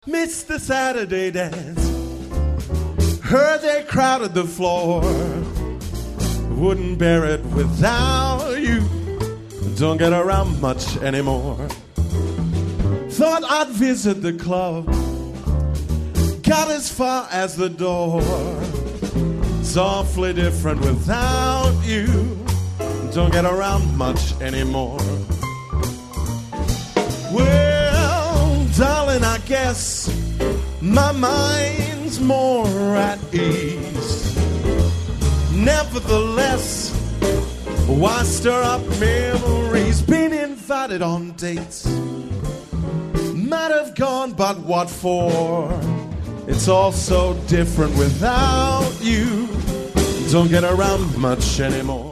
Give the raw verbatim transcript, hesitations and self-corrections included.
Missed the Saturday dance. Heard they crowded the floor. Wouldn't bear it without you. Don't get around much anymore. Thought I'd visit the club. Got as far as the door. It's awfully different without you. Don't get around much anymore. Well, darling, I guess my mind's more at ease. Nevertheless, why stir up memories? Been invited on dates, might have gone, but what for? It's all so different without you. Don't get around much anymore.